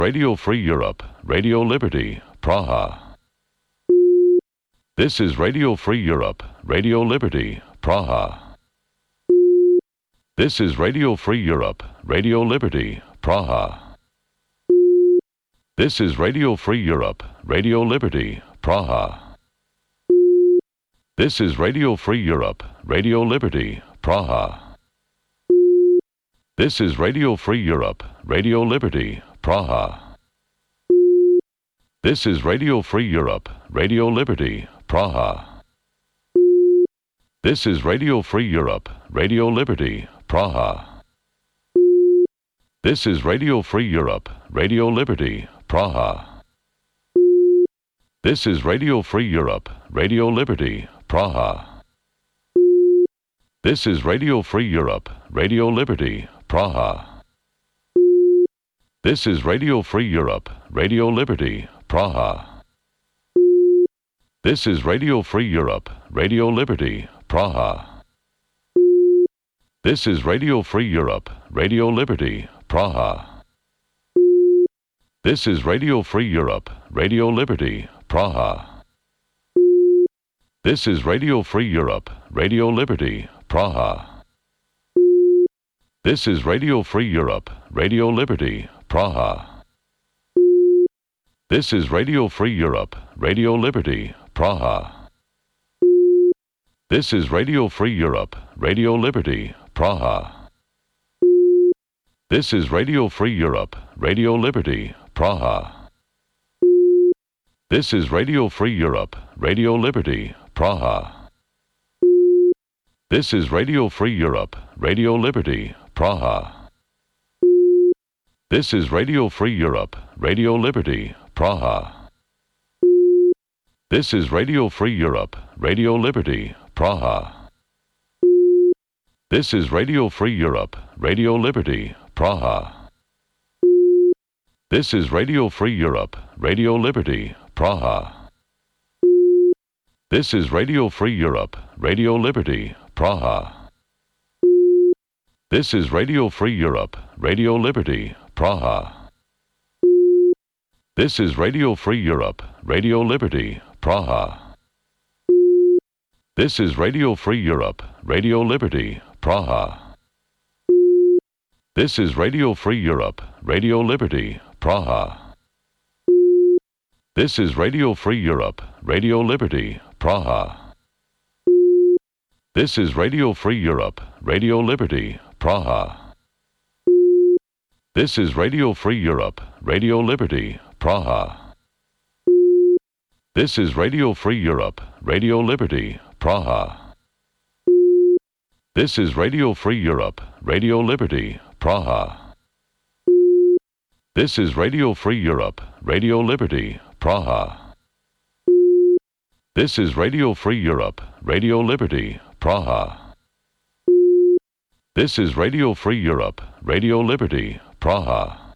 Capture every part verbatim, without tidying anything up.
Radio Free Europe, Radio Liberty, Praha. This is Radio Free Europe, Radio Liberty, Praha. This is Radio Free Europe, Radio Liberty, Praha. This is Radio Free Europe, Radio Liberty, Praha. This is Radio Free Europe, Radio Liberty, Praha. This is Radio Free Europe, Radio Liberty, Praha. This is Radio Free Europe, Radio Liberty, Praha. This is Radio Free Europe, Radio Liberty, Praha. This is Radio Free Europe, Radio Liberty, Praha. This is Radio Free Europe, Radio Liberty, Praha. This is Radio Free Europe, Radio Liberty, Praha. This is Radio Free Europe, Radio Liberty, Praha. This is Radio Free Europe, Radio Liberty, Praha. This is Radio Free Europe, Radio Liberty, Praha. This is Radio Free Europe, Radio Liberty, Praha. This is Radio Free Europe, Radio Liberty, Praha. This is Radio Free Europe, Radio Liberty, Praha. This is Radio Free Europe, Radio Liberty, Praha. This is Radio Free Europe, Radio Liberty, Praha. This is Radio Free Europe, Radio Liberty, Praha. This is Radio Free Europe, Radio Liberty, Praha. This is Radio Free Europe, Radio Liberty, Praha. This is Radio Free Europe, Radio Liberty, Praha. This is Radio Free Europe, Radio Liberty, Praha. This is Radio Free Europe, Radio Liberty, Praha. This is Radio Free Europe, Radio Liberty, Praha. This is Radio Free Europe, Radio Liberty, Praha. This is Radio Free Europe, Radio Liberty, Praha. This is Radio Free Europe, Radio Liberty, Praha. This is Radio Free Europe, Radio Liberty, Praha. This is Radio Free Europe, Radio Liberty, Praha. This is Radio Free Europe, Radio Liberty, Praha. This is Radio Free Europe, Radio Liberty, Praha. This is Radio Free Europe, Radio Liberty, Praha. This is Radio Free Europe, Radio Liberty, Praha. This is Radio Free Europe, Radio Liberty, Praha. This is Radio Free Europe, Radio Liberty, Praha. This is Radio Free Europe, Radio Liberty, Praha. This is Radio Free Europe, Radio Liberty, Praha.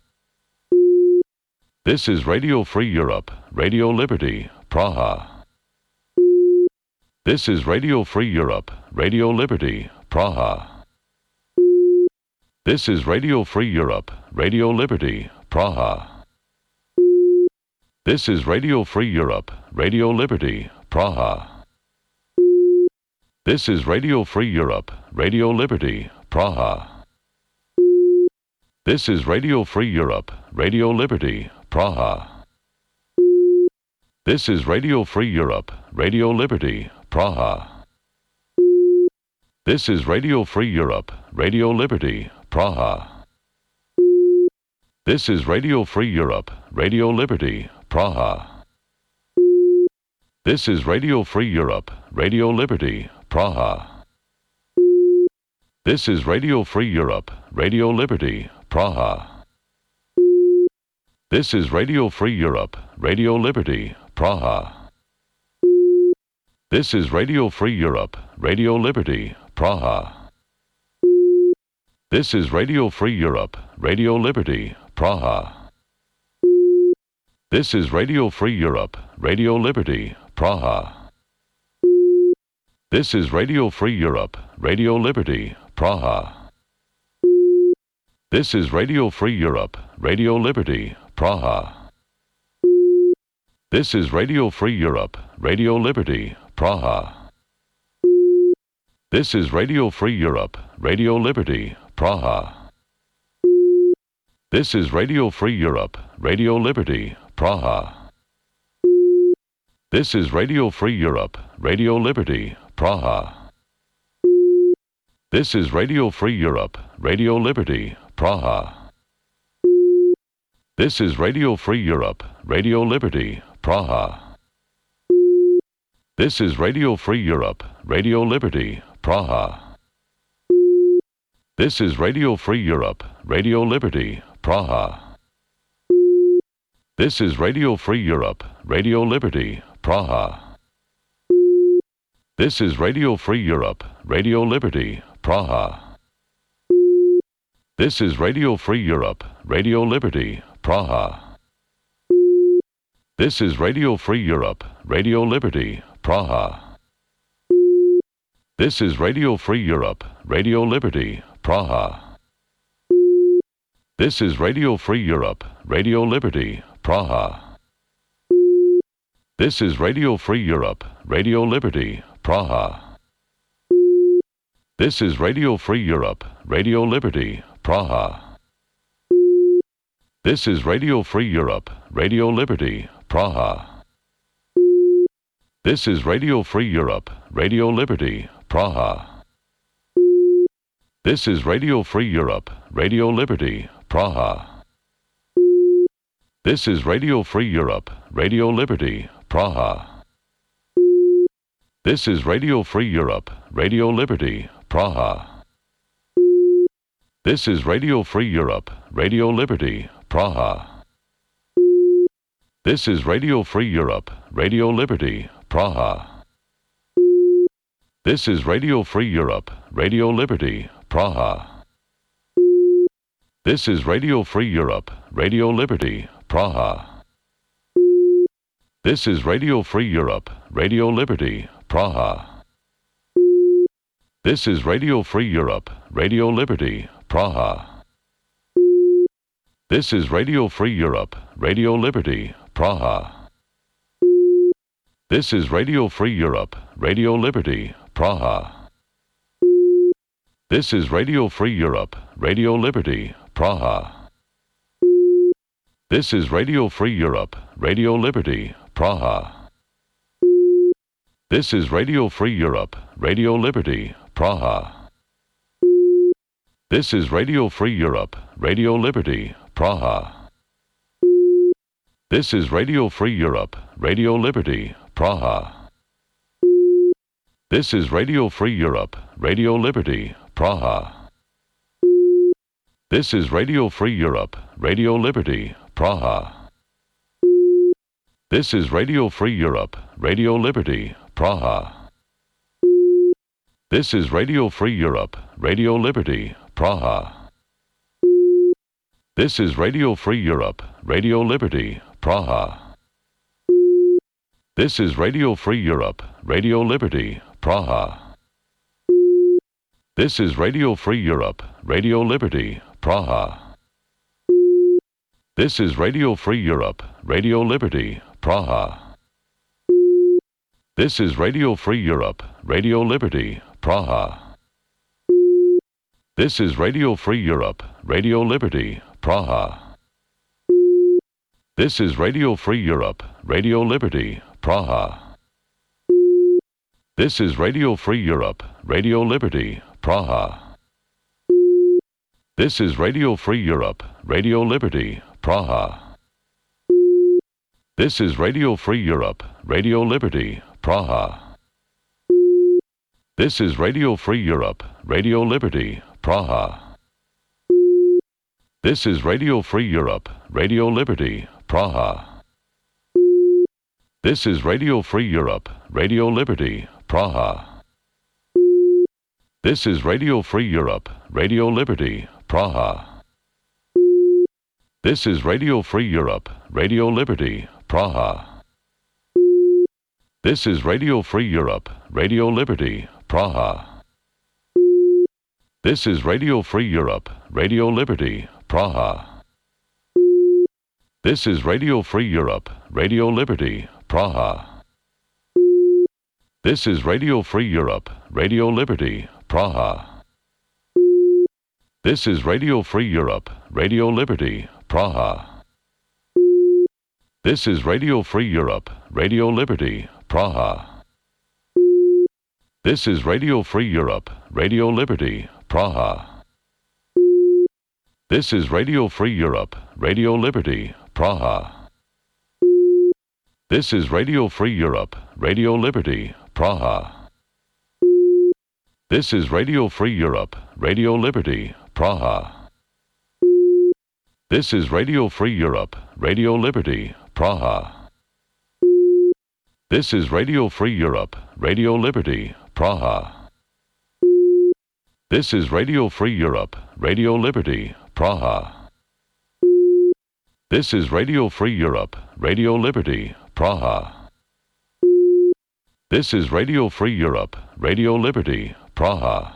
This is Radio Free Europe, Radio Liberty, Praha. This is Radio Free Europe, Radio Liberty, Praha. This is Radio Free Europe, Radio Liberty, Praha. This is Radio Free Europe, Radio Liberty, Praha. This is Radio Free Europe, Radio Liberty, Praha. This is Radio Free Europe, Radio Liberty, Praha. This is Radio Free Europe, Radio Liberty, Praha. This is Radio Free Europe, Radio Liberty, Praha. This is Radio Free Europe, Radio Liberty, Praha. This is Radio Free Europe, Radio Liberty, Praha. This is Radio Free Europe, Radio Liberty, Praha. This is Radio Free Europe, Radio Liberty, Praha. This is Radio Free Europe, Radio Liberty, Praha. This is Radio Free Europe, Radio Liberty, Praha. This is Radio Free Europe, Radio Liberty, Praha. This is Radio Free Europe, Radio Liberty, Praha. This is Radio Free Europe, Radio Liberty, Praha. This is Radio Free Europe, Radio Liberty, Praha. This is Radio Free Europe, Radio Liberty, Praha. This is Radio Free Europe, Radio Liberty, Praha. This is Radio Free Europe, Radio Liberty, Praha. This is Radio Free Europe, Radio Liberty, Praha. This is Radio Free Europe, Radio Liberty, Praha. This is Radio Free Europe, Radio Liberty, Praha. This is Radio Free Europe, Radio Liberty, Praha. This is Radio Free Europe, Radio Liberty, Praha. This is Radio Free Europe, Radio Liberty, Praha. This is Radio Free Europe, Radio Liberty, Praha. This is Radio Free Europe, Radio Liberty, Praha. This is Radio Free Europe, Radio Liberty, Praha. This is Radio Free Europe, Radio Liberty, Praha. This is Radio Free Europe, Radio Liberty, Praha. This is Radio Free Europe, Radio Liberty, Praha. This is Radio Free Europe, Radio Liberty, Praha. This is Radio Free Europe, Radio Liberty, Praha. This is Radio Free Europe, Radio Liberty, Praha. This is Radio Free Europe, Radio Liberty, Praha. This is Radio Free Europe, Radio Liberty, Praha. This is Radio Free Europe, Radio Liberty, Praha. This is Radio Free Europe, Radio Liberty, Praha. This is Radio Free Europe, Radio Liberty, Praha. This is Radio Free Europe, Radio Liberty, Praha. This is Radio Free Europe, Radio Liberty, Praha. This is Radio Free Europe, Radio Liberty, Praha. This is Radio Free Europe, Radio Liberty, Praha. This is Radio Free Europe, Radio Liberty, Praha. This is Radio Free Europe, Radio Liberty, Praha. This is Radio Free Europe, Radio Liberty, Praha. This is Radio Free Europe, Radio Liberty, Praha. This is Radio Free Europe, Radio Liberty, Praha. This is Radio Free Europe, Radio Liberty, Praha. This is Radio Free Europe, Radio Liberty, Praha. This is Radio Free Europe, Radio Liberty, Praha. This is Radio Free Europe, Radio Liberty, Praha. This is Radio Free Europe, Radio Liberty, Praha. This is Radio Free Europe, Radio Liberty, Praha. This is Radio Free Europe, Radio Liberty, Praha. This is Radio Free Europe, Radio Liberty, Praha. This is Radio Free Europe, Radio Liberty, Praha. This is Radio Free Europe, Radio Liberty, Praha. This is Radio Free Europe, Radio Liberty, Praha. This is Radio Free Europe, Radio Liberty, Praha. This is Radio Free Europe, Radio Liberty, Praha. This is Radio Free Europe, Radio Liberty, Praha. This is Radio Free Europe, Radio Liberty, Praha. This is Radio Free Europe, Radio Liberty, Praha. This is Radio Free Europe, Radio Liberty, Praha. This is Radio Free Europe, Radio Liberty, Praha. This is Radio Free Europe, Radio Liberty, Praha. This is Radio Free Europe, Radio Liberty, Praha. This is Radio Free Europe, Radio Liberty, Praha. This is Radio Free Europe, Radio Liberty, Praha. This is Radio Free Europe, Radio Liberty, Praha. This is Radio Free Europe, Radio Liberty, Praha. This is Radio Free Europe, Radio Liberty, Praha. This is Radio Free Europe, Radio Liberty, Praha. This is Radio Free Europe, Radio Liberty, Praha. This is Radio Free Europe, Radio Liberty, Praha. This is Radio Free Europe, Radio Liberty, Praha. This is Radio Free Europe, Radio Liberty, Praha. This is Radio Free Europe, Radio Liberty, Praha. This is Radio Free Europe, Radio Liberty, Praha. This is Radio Free Europe, Radio Liberty, Praha. This is Radio Free Europe, Radio Liberty, Praha. This is Radio Free Europe, Radio Liberty, Praha.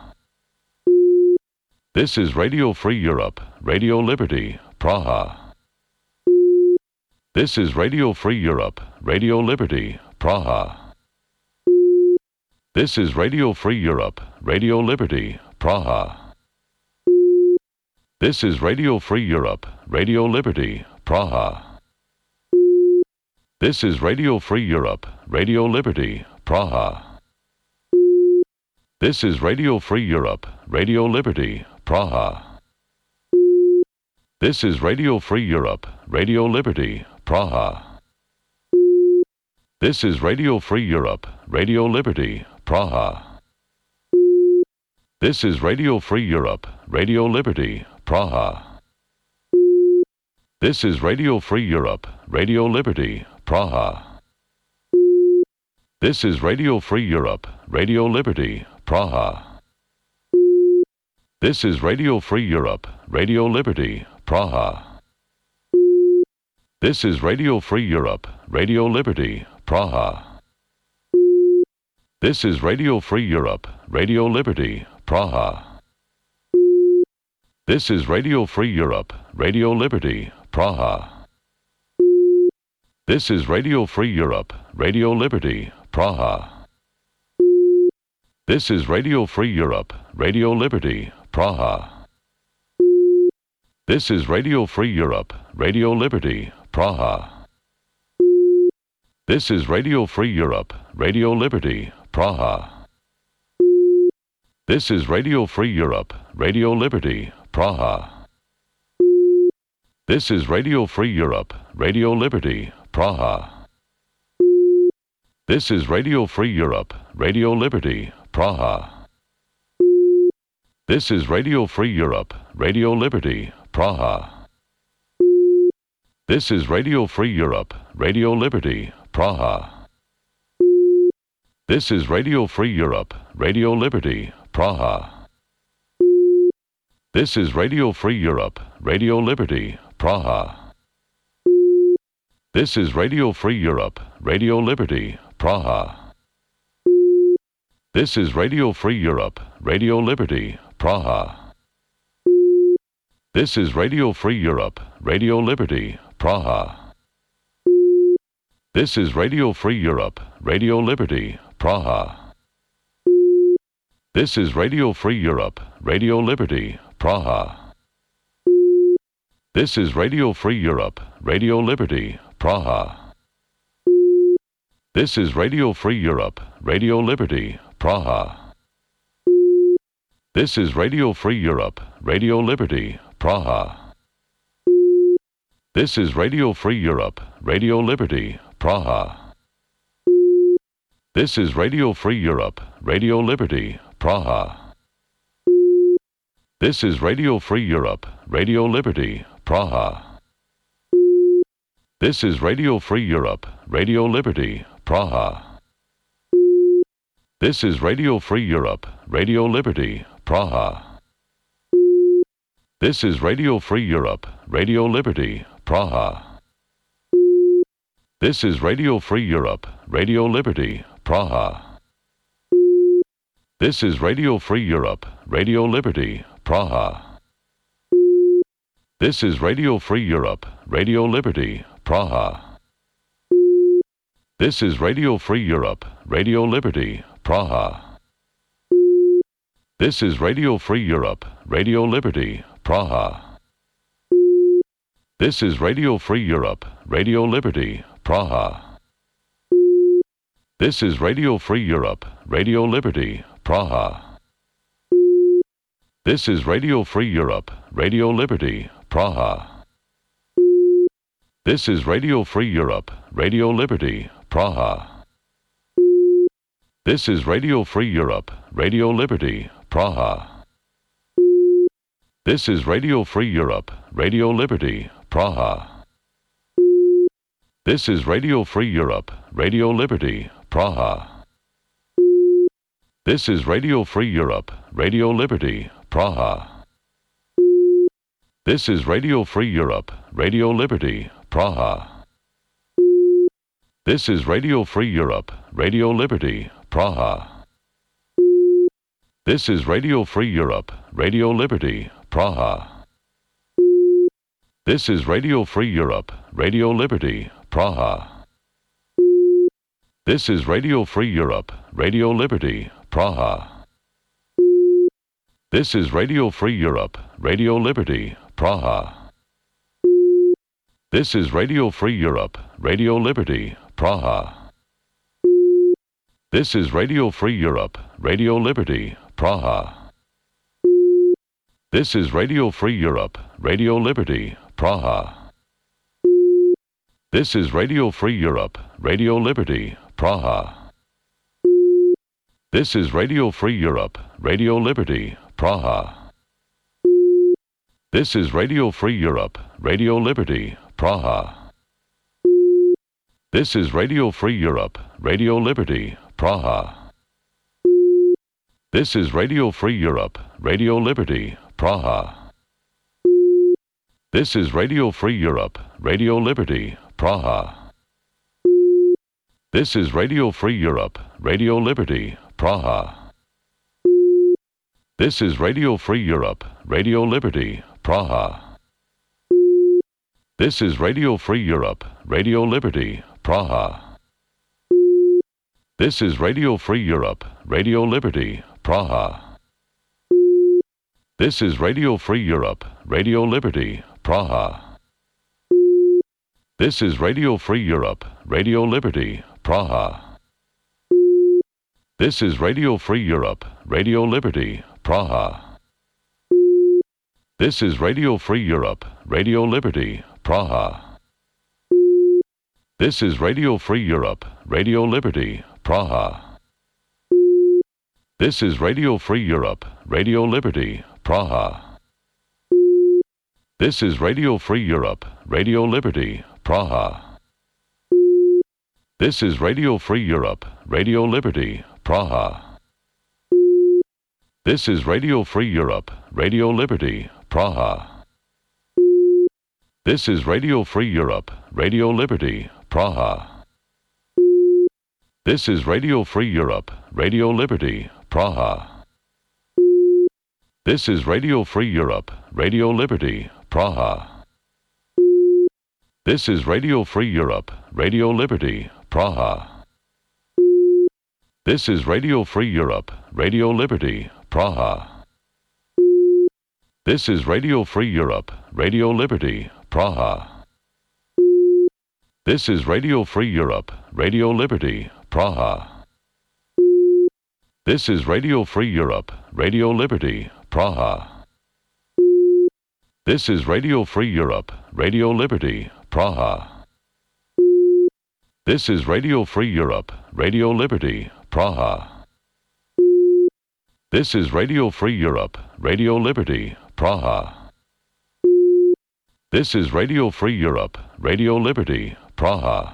This is Radio Free Europe, Radio Liberty, Praha. This is Radio Free Europe, Radio Liberty, Praha. This is Radio Free Europe, Radio Liberty, Praha. This is Radio Free Europe, Radio Liberty, Praha. This is Radio Free Europe, Radio Liberty, Praha. This is Radio Free Europe, Radio Liberty, Praha. This is Radio Free Europe, Radio Liberty, Praha. This is Radio Free Europe, Radio Liberty, Praha. This is Radio Free Europe, Radio Liberty, Praha. This is Radio Free Europe, Radio Liberty, Praha. This is Radio Free Europe, Radio Liberty, Praha. This is Radio Free Europe, Radio Liberty, Praha. This is Radio Free Europe, Radio Liberty, Praha. This is Radio Free Europe, Radio Liberty, Praha. This is Radio Free Europe, Radio Liberty, Praha. This is Radio Free Europe, Radio Liberty, Praha. This is Radio Free Europe, Radio Liberty, Praha. This is Radio Free Europe, Radio Liberty, Praha. This is Radio Free Europe, Radio Liberty, Praha. This is Radio Free Europe, Radio Liberty, Praha. This is Radio Free Europe, Radio Liberty, Praha. This is Radio Free Europe, Radio Liberty, Praha. This is Radio Free Europe, Radio Liberty, Praha. This is Radio Free Europe, Radio Liberty, Praha. This is Radio Free Europe, Radio Liberty, Praha. This is Radio Free Europe, Radio Liberty, Praha. This is Radio Free Europe, Radio Liberty, Praha. This is Radio Free Europe, Radio Liberty, Praha. This is Radio Free Europe, Radio Liberty, Praha. This is Radio Free Europe, Radio Liberty, Praha. This is Radio Free Europe, Radio Liberty, Praha. This is Radio Free Europe, Radio Liberty, Praha. This is Radio Free Europe, Radio Liberty, Praha. This is Radio Free Europe, Radio Liberty, Praha. This is Radio Free Europe, Radio Liberty, Praha. This is Radio Free Europe, Radio Liberty, Praha. This is Radio Free Europe, Radio Liberty, Praha. This is Radio Free Europe, Radio Liberty, Praha. This is Radio Free Europe, Radio Liberty, Praha. This is Radio Free Europe, Radio Liberty, Praha. This is Radio Free Europe, Radio Liberty, Praha. This is Radio Free Europe, Radio Liberty, Praha. This is Radio Free Europe, Radio Liberty, Praha. This is Radio Free Europe, Radio Liberty, Praha. This is Radio Free Europe, Radio Liberty, Praha. This is Radio Free Europe, Radio Liberty, Praha. This is Radio Free Europe, Radio Liberty, Praha. This is Radio Free Europe, Radio Liberty, Praha. This is Radio Free Europe, Radio Liberty, Praha. This is Radio Free Europe, Radio Liberty, Praha. This is Radio Free Europe, Radio Liberty, Praha. This is Radio Free Europe, Radio Liberty, Praha. This is Radio Free Europe, Radio Liberty, Praha. This is Radio Free Europe, Radio Liberty, Praha. This is Radio Free Europe, Radio Liberty, Praha. This is Radio Free Europe, Radio Liberty, Praha. This is Radio Free Europe, Radio Liberty, Praha. This is Radio Free Europe, Radio Liberty, Praha. This is Radio Free Europe, Radio Liberty, Praha. This is Radio Free Europe, Radio Liberty, Praha. This is Radio Free Europe, Radio Liberty, Praha. This is Radio Free Europe, Radio Liberty, Praha. This is Radio Free Europe, Radio Liberty, Praha. This is Radio Free Europe, Radio Liberty, Praha. This is Radio Free Europe, Radio Liberty, Praha. This is Radio Free Europe, Radio Liberty, Praha. This is Radio Free Europe, Radio Liberty, Praha. This is Radio Free Europe, Radio Liberty, Praha. This is Radio Free Europe, Radio Liberty, Praha. This is Radio Free Europe, Radio Liberty, Praha. This is Radio Free Europe, Radio Liberty, Praha. This is Radio Free Europe, Radio Liberty, Praha. This is Radio Free Europe, Radio Liberty, Praha. This is Radio Free Europe, Radio Liberty, Praha. This is Radio Free Europe, Radio Liberty, Praha. This is Radio Free Europe, Radio Liberty, Praha. This is Radio Free Europe, Radio Liberty, Praha. This is Radio Free Europe, Radio Liberty, Praha. This is Radio Free Europe, Radio Liberty, Praha. This is Radio Free Europe, Radio Liberty, Praha. This is Radio Free Europe, Radio Liberty, Praha. This is Radio Free Europe, Radio Liberty, Praha. This is Radio Free Europe, Radio Liberty, Praha. This is Radio Free Europe, Radio Liberty, Praha. This is Radio Free Europe, Radio Liberty, Praha. This is Radio Free Europe, Radio Liberty, Praha. This is Radio Free Europe, Radio Liberty, Praha. This is Radio Free Europe, Radio Liberty, Praha. This is Radio Free Europe, Radio Liberty, Praha. This is Radio Free Europe, Radio Liberty, Praha. This is Radio Free Europe, Radio Liberty, Praha. This is Radio Free Europe, Radio Liberty, Praha. This is Radio Free Europe, Radio Liberty, Praha.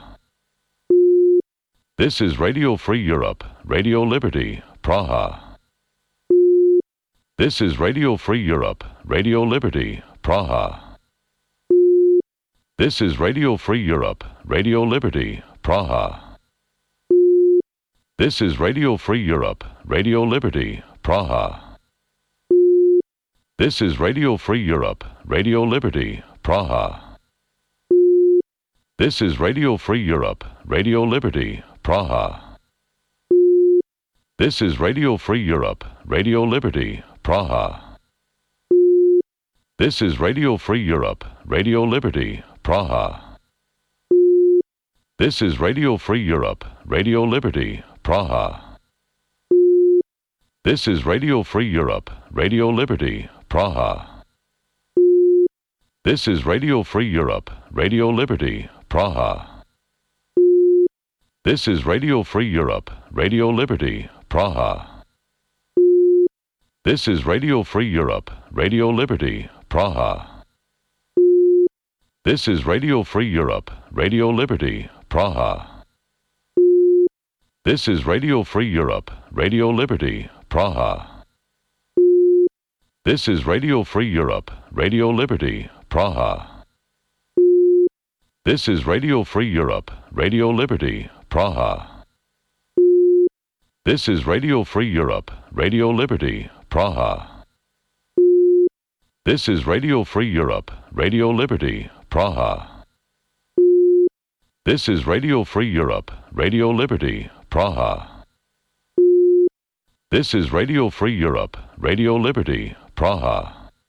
This is Radio Free Europe, Radio Liberty, Praha. This is Radio Free Europe, Radio Liberty, Praha. This is Radio Free Europe, Radio Liberty, Praha. This is Radio Free Europe, Radio Liberty, Praha. This is Radio Free Europe, Radio Liberty, Praha. This is Radio Free Europe, Radio Liberty, Praha. This is Radio Free Europe, Radio Liberty, Praha. This is Radio Free Europe, Radio Liberty, Praha. This is Radio Free Europe, Radio Liberty, Praha. This is Radio Free Europe, Radio Liberty, Praha. This is Radio Free Europe, Radio Liberty, Praha. This is Radio Free Europe, Radio Liberty, Praha. This is Radio Free Europe, Radio Liberty, Praha. This is Radio Free Europe, Radio Liberty, Praha. This is Radio Free Europe, Radio Liberty, Praha. This is Radio Free Europe, Radio Liberty, Praha. This is Radio Free Europe, Radio Liberty, Praha. This is Radio Free Europe, Radio Liberty, Praha. This is Radio Free Europe, Radio Liberty, Praha. This is Radio Free Europe, Radio Liberty, Praha. This is Radio Free Europe, Radio Liberty, Praha.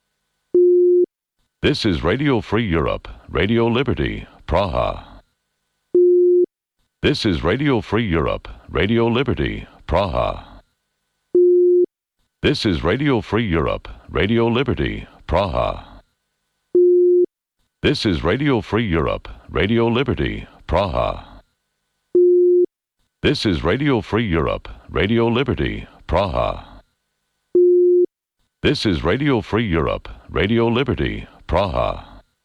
This is Radio Free Europe, Radio Liberty, Praha. This is Radio Free Europe, Radio Liberty, Praha. This is Radio Free Europe, Radio Liberty, Praha. This is Radio Free Europe, Radio Liberty, Praha. This is Radio Free Europe, Radio Liberty, Praha. This is Radio Free Europe, Radio Liberty, Praha.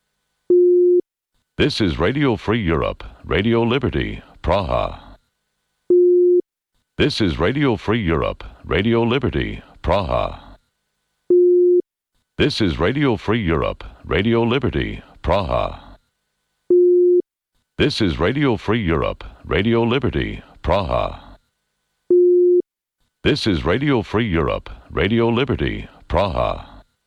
This is Radio Free Europe, Radio Liberty, Praha. This is Radio Free Europe, Radio Liberty, Praha. This is Radio Free Europe, Radio Liberty, Praha. This is Radio Free Europe, Radio Liberty, Praha. This is Radio Free Europe, Radio Liberty, Praha.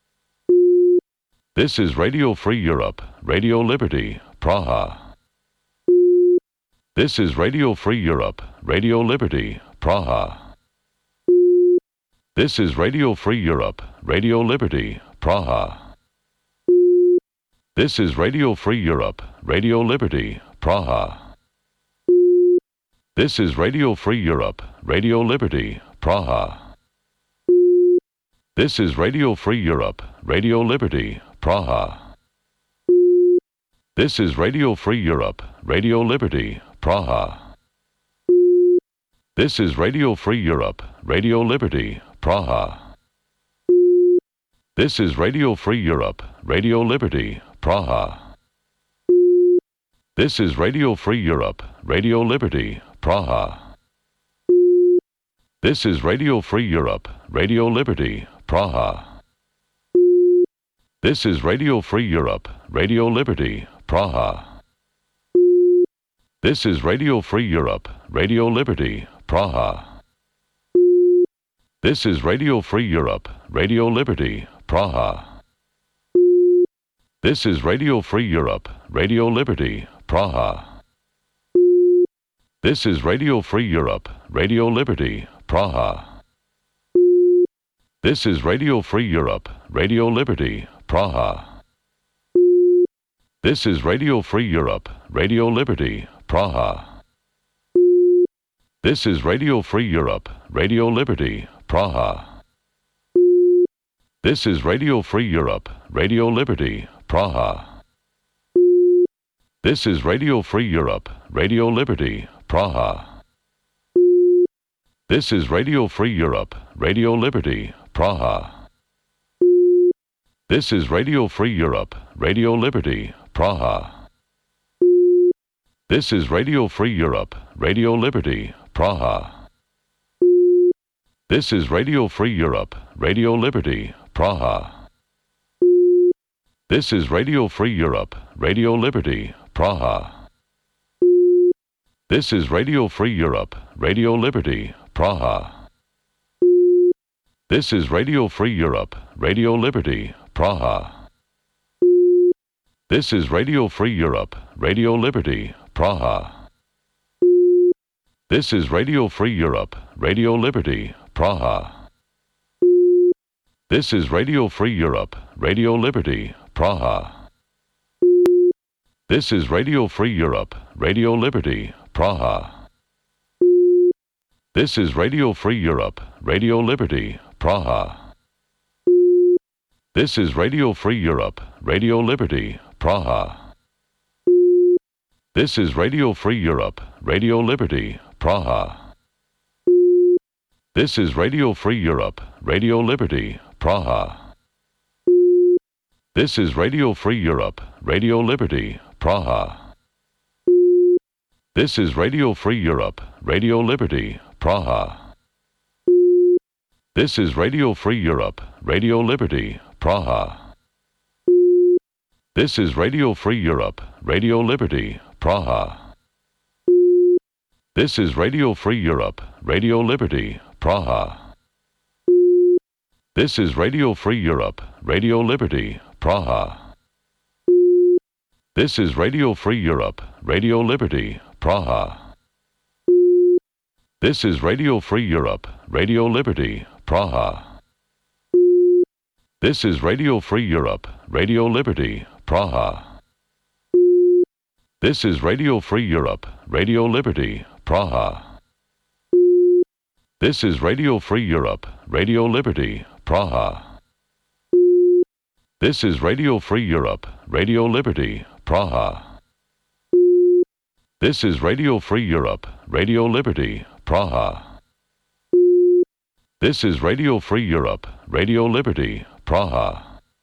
This is Radio Free Europe, Radio Liberty, Praha. This is Radio Free Europe, Radio Liberty, Praha. This is Radio Free Europe, Radio Liberty, Praha. This is Radio Free Europe, Radio Liberty, Praha. This is Radio Free Europe, Radio Liberty, Praha. This is Radio Free Europe, Radio Liberty, Praha. This is Radio Free Europe, Radio Liberty, Praha. This is Radio Free Europe, Radio Liberty, Praha. This is Radio Free Europe, Radio Liberty, Praha. This is Radio Free Europe, Radio Liberty, Praha. This is Radio Free Europe, Radio Liberty, Praha. This is Radio Free Europe, Radio Liberty, Praha. This is Radio Free Europe, Radio Liberty, Praha. This is Radio Free Europe, Radio Liberty, Praha. This is Radio Free Europe, Radio Liberty, Praha. This is Radio Free Europe, Radio Liberty, Praha. This is Radio Free Europe, Radio Liberty, Praha. This is Radio Free Europe, Radio Liberty, Praha. This is Radio Free Europe, Radio Liberty, Praha. This is Radio Free Europe, Radio Liberty, Praha. This is Radio Free Europe, Radio Liberty, Praha. This is Radio Free Europe, Radio Liberty, Praha. This is Radio Free Europe, Radio Liberty, Praha. This is Radio Free Europe, Radio Liberty, Praha. This is Radio Free Europe, Radio Liberty, Praha. This is Radio Free Europe, Radio Liberty, Praha. This is Radio Free Europe, Radio Liberty, Praha. This is Radio Free Europe, Radio Liberty, Praha. This is Radio Free Europe, Radio Liberty, Praha. This is Radio Free Europe, Radio Liberty, Praha. This is Radio Free Europe, Radio Liberty, Praha. This is Radio Free Europe, Radio Liberty, Praha. This is Radio Free Europe, Radio Liberty, Praha. This is Radio Free Europe, Radio Liberty, Praha. This is Radio Free Europe, Radio Liberty, Praha. This is Radio Free Europe, Radio Liberty, Praha. This is Radio Free Europe, Radio Liberty, Praha. This is Radio Free Europe, Radio Liberty, Praha. This is Radio Free Europe, Radio Liberty, Praha. This is Radio Free Europe, Radio Liberty, Praha. This is Radio Free Europe, Radio Liberty, Praha. This is Radio Free Europe, Radio Liberty, Praha. This is Radio Free Europe, Radio Liberty, Praha. This is Radio Free Europe, Radio Liberty, Praha. This is Radio Free Europe, Radio Liberty, Praha. This is Radio Free Europe, Radio Liberty, Praha. This is Radio Free Europe, Radio Liberty, Praha. This is Radio Free Europe, Radio Liberty, Praha. This is Radio Free Europe, Radio Liberty, Praha. This is Radio Free Europe, Radio Liberty, Praha.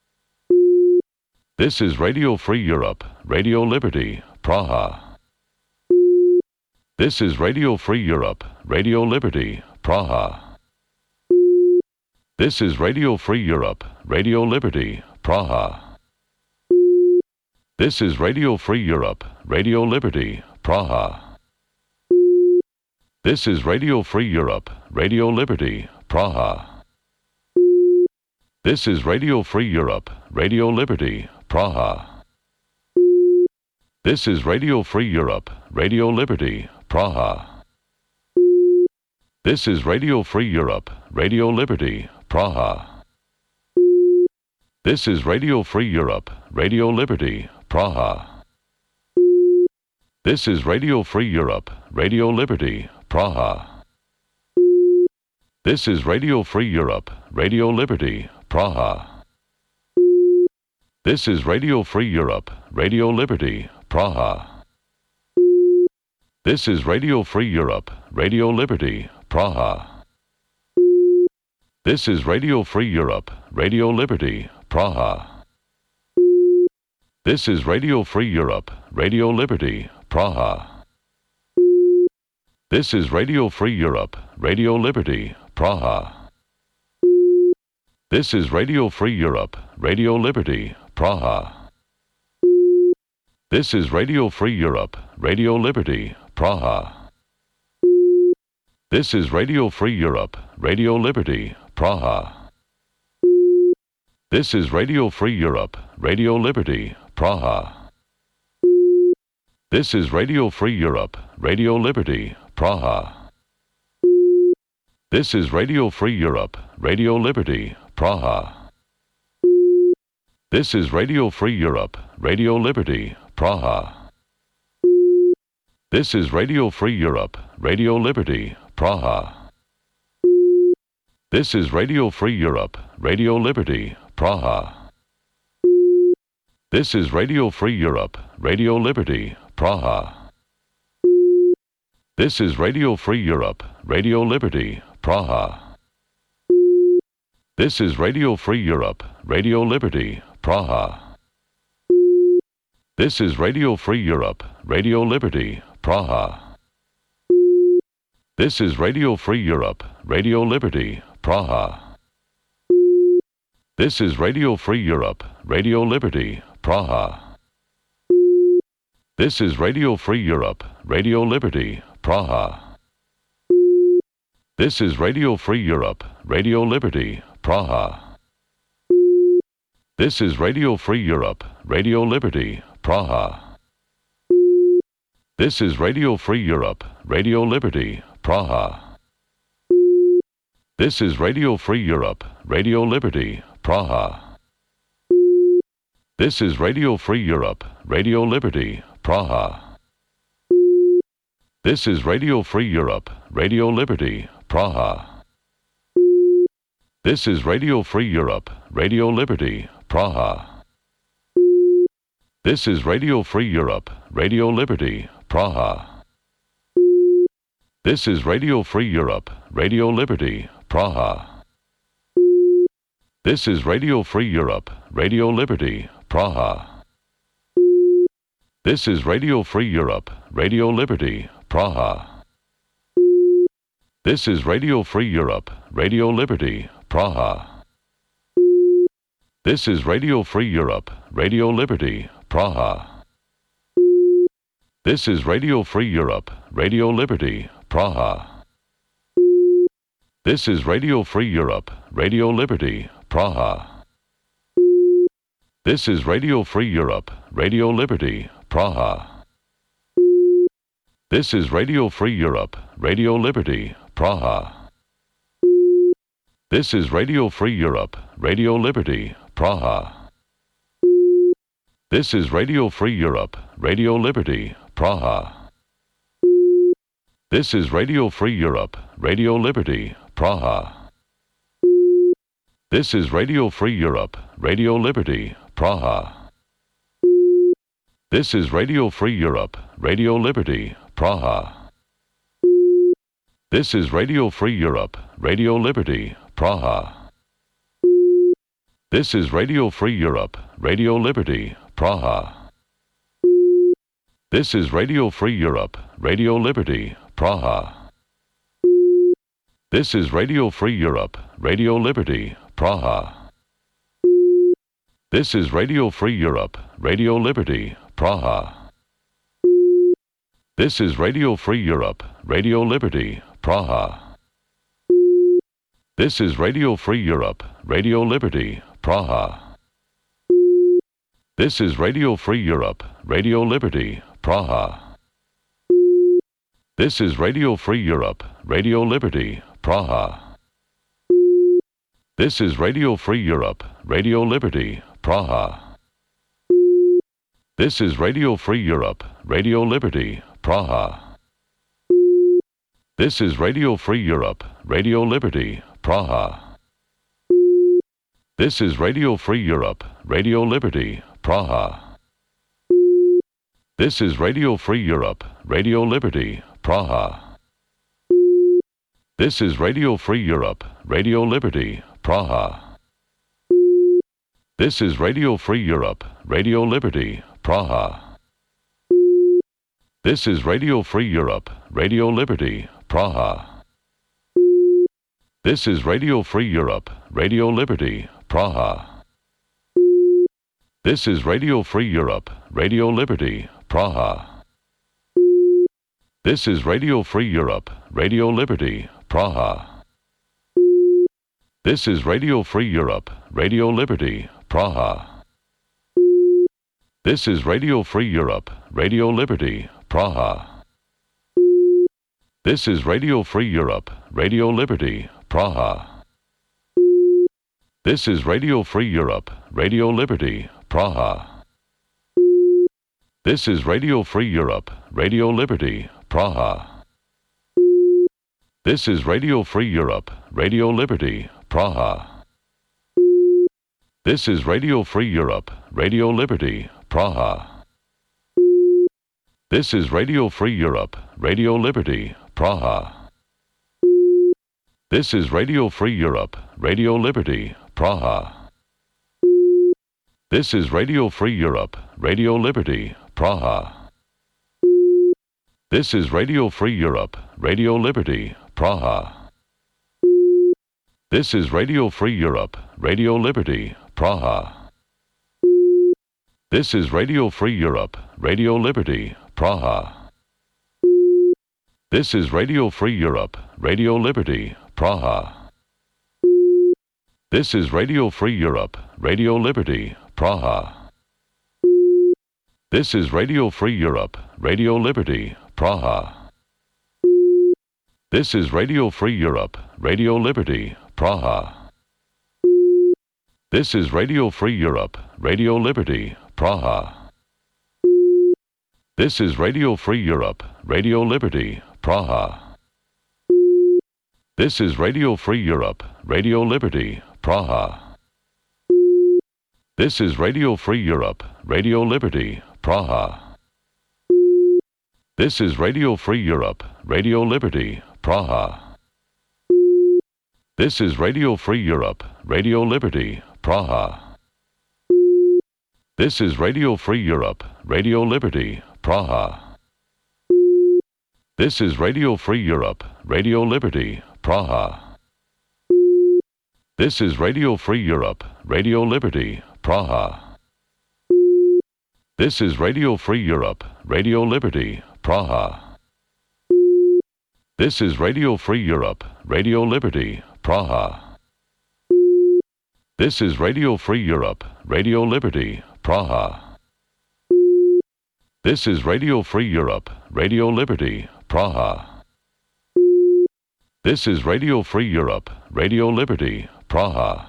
This is Radio Free Europe, Radio Liberty, Praha. This is Radio Free Europe, Radio Liberty, Praha. This is Radio Free Europe, Radio Liberty, Praha. This is Radio Free Europe, Radio Liberty, Praha. This is Radio Free Europe, Radio Liberty, Praha. This is Radio Free Europe, Radio Liberty, Praha. This is Radio Free Europe, Radio Liberty, Praha. This is Radio Free Europe, Radio Liberty, Praha. This is Radio Free Europe, Radio Liberty, Praha. This is Radio Free Europe, Radio Liberty, Praha. This is Radio Free Europe, Radio Liberty, Praha. This is Radio Free Europe, Radio Liberty, Praha. This is Radio Free Europe, Radio Liberty, Praha. This is Radio Free Europe, Radio Liberty, Praha. This is Radio Free Europe, Radio Liberty, Praha. This is Radio Free Europe, Radio Liberty, Praha. This is Radio Free Europe, Radio Liberty, Praha. This is Radio Free Europe, Radio Liberty, Praha. This is Radio Free Europe, Radio Liberty, Praha. This is Radio Free Europe, Radio Liberty, Praha. This is Radio Free Europe, Radio Liberty, Praha. This is Radio Free Europe, Radio Liberty, Praha. This is Radio Free Europe, Radio Liberty, Praha. This is Radio Free Europe, Radio Liberty, Praha. This is Radio Free Europe, Radio Liberty, Praha. This is Radio Free Europe, Radio Liberty, Praha. This is Radio Free Europe, Radio Liberty, Praha. This is Radio Free Europe, Radio Liberty, Praha. This is Radio Free Europe, Radio Liberty, Praha. This is Radio Free Europe, Radio Liberty, Praha. This is Radio Free Europe, Radio Liberty, Praha. This is Radio Free Europe, Radio Liberty, Praha. This is Radio Free Europe, Radio Liberty, Praha. This is Radio Free Europe, Radio Liberty, Praha. This is Radio Free Europe, Radio Liberty, Praha. This is Radio Free Europe, Radio Liberty, Praha. This is Radio Free Europe, Radio Liberty, Praha. This is Radio Free Europe, Radio Liberty, Praha. This is Radio Free Europe, Radio Liberty, Praha. This is Radio Free Europe, Radio Liberty, Praha. This is Radio Free Europe, Radio Liberty, Praha. This is Radio Free Europe, Radio Liberty, Praha. This is Radio Free Europe, Radio Liberty, Praha. This is Radio Free Europe, Radio Liberty, Praha. This is Radio Free Europe, Radio Liberty, Praha. This is Radio Free Europe, Radio Liberty, Praha. This is Radio Free Europe, Radio Liberty, Praha. This is Radio Free Europe, Radio Liberty, Praha. This is Radio Free Europe, Radio Liberty, Praha. This is Radio Free Europe, Radio Liberty, Praha. This is Radio Free Europe, Radio Liberty, Praha. This is Radio Free Europe, Radio Liberty, Praha. This is Radio Free Europe, Radio Liberty, Praha. This is Radio Free Europe, Radio Liberty, Praha. This is Radio Free Europe, Radio Liberty, Praha. This is Radio Free Europe, Radio Liberty, Praha. This is Radio Free Europe, Radio Liberty, Praha. This is Radio Free Europe, Radio Liberty, Praha. This is Radio Free Europe, Radio Liberty, Praha. This is Radio Free Europe, Radio Liberty, Praha. This is Radio Free Europe, Radio Liberty, Praha. This is Radio Free Europe, Radio Liberty, Praha. This is Radio Free Europe, Radio Liberty, Praha. This is Radio Free Europe, Radio Liberty, Praha. This is Radio Free Europe, Radio Liberty, Praha. This is Radio Free Europe, Radio Liberty, Praha. This is Radio Free Europe, Radio Liberty, Praha. This is Radio Free Europe, Radio Liberty, Praha. This is Radio Free Europe, Radio Liberty, Praha. This is Radio Free Europe, Radio Liberty, Praha. This is Radio Free Europe, Radio Liberty, Praha. This is Radio Free Europe, Radio Liberty, Praha. This is Radio Free Europe, Radio Liberty, Praha. This is Radio Free Europe, Radio Liberty, Praha. This is Radio Free Europe, Radio Liberty, Praha. This is Radio Free Europe, Radio Liberty, Praha. This is Radio Free Europe, Radio Liberty, Praha. This is Radio Free Europe, Radio Liberty, Praha. This is Radio Free Europe, Radio Liberty, Praha. This is Radio Free Europe, Radio Liberty, Praha. This is Radio Free Europe, Radio Liberty, Praha. This is Radio Free Europe, Radio Liberty, Praha. This is Radio Free Europe, Radio Liberty, Praha. This is Radio Free Europe, Radio Liberty, Praha. This is Radio Free Europe, Radio Liberty, Praha. This is Radio Free Europe, Radio Liberty, Praha. This is Radio Free Europe, Radio Liberty, Praha. This is Radio Free Europe, Radio Liberty, Praha. This is Radio Free Europe, Radio Liberty, Praha. This is Radio Free Europe, Radio Liberty, Praha. This is Radio Free Europe, Radio Liberty, Praha. This is Radio Free Europe, Radio Liberty, Praha. This is Radio Free Europe, Radio Liberty, Praha. This is Radio Free Europe, Radio Liberty, Praha. This is Radio Free Europe, Radio Liberty, Praha. This is Radio Free Europe, Radio Liberty, Praha. This is Radio Free Europe, Radio Liberty, Praha. This is Radio Free Europe, Radio Liberty, Praha. This is Radio Free Europe, Radio Liberty, Praha. This is Radio Free Europe, Radio Liberty, Praha. This is Radio Free Europe, Radio Liberty, Praha. This is Radio Free Europe, Radio Liberty, Praha. This is Radio Free Europe, Radio Liberty, Praha. This is Radio Free Europe, Radio Liberty, Praha. This is Radio Free Europe, Radio Liberty, Praha.